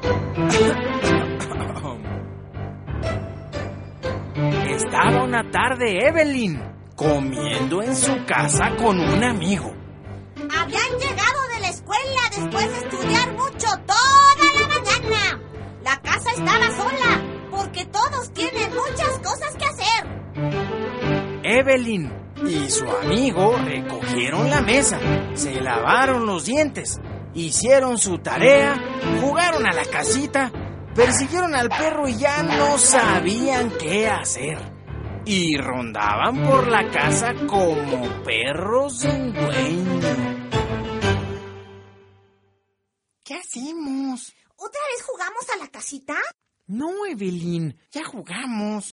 Estaba una tarde Evelyn comiendo en su casa con un amigo. Habían llegado de la escuela después de estudiar mucho toda la mañana. La casa estaba sola porque todos tienen muchas cosas que hacer. Evelyn y su amigo recogieron la mesa, se lavaron los dientes, hicieron su tarea, jugaron a la casita, persiguieron al perro y ya no sabían qué hacer. Y rondaban por la casa como perros sin dueño. ¿Qué hacemos? ¿Otra vez jugamos a la casita? No, Evelyn, ya jugamos.